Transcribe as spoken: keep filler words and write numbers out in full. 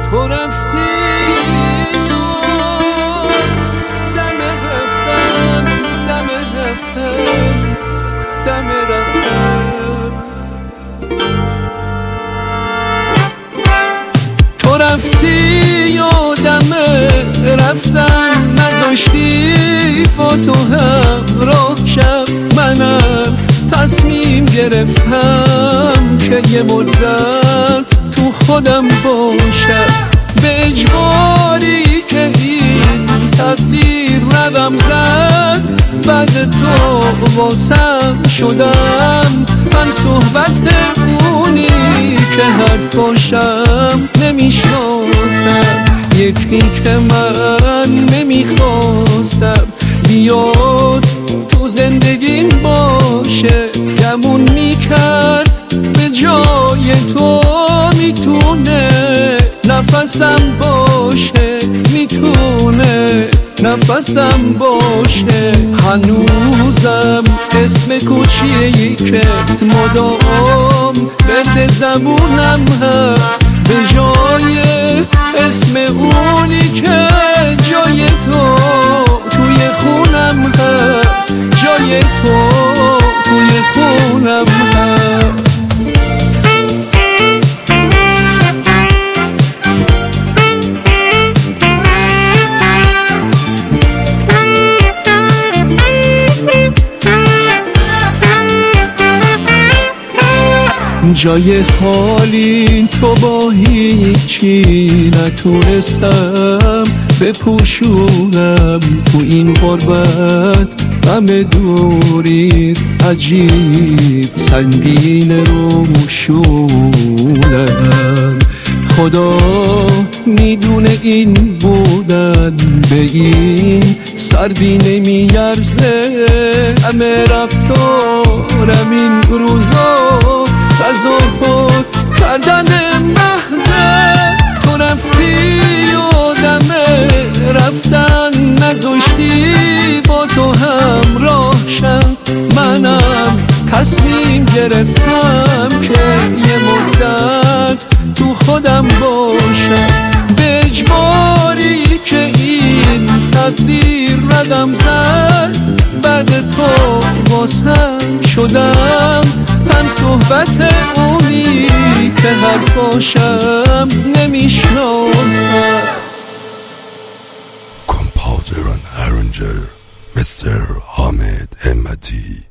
تو رفتی دم رفتن دم رفتن دم رفتن تو رفتی یادم رفتن نذاشتی با تو همراه شم منم تصمیم گرفتم که یه مدت تو خودم باشم به اجباری که این تقدیر ردم زد بعد تو واسم شدم من صحبت اونی که حرفاشم نمیشناسم یکی که من نمیخواستم بیاد تو زندگیم باشه گمون میکرد به جای تو میتونه نفسم باشه میتونه نفسم باشه هنوزم اسم کوچیه‌ای که مدام برد زبونم هست به جای اسم اونی که جای تو توی خونم هست جای تو توی خونم هست جای خالی تو با هیچی نتونستم بپوشونم تو این غربت غم دوریت عجیب سنگین رو شونم خدا میدونه این بودن به این سردی نمیارزه همه رفتارم این روزا تظاهر کردن محضه تو رفتی یادم رفتن نذاشتی با تو همراه شم منم تصمیم گرفتم که یه مدت تو خودم باشم به اجباری که این تقدیر ردم زد بعد تو واسم شدم هم صحبت اونی که حرفاشم نمیشناسم Composer and arranger Mister Hamid Hemmati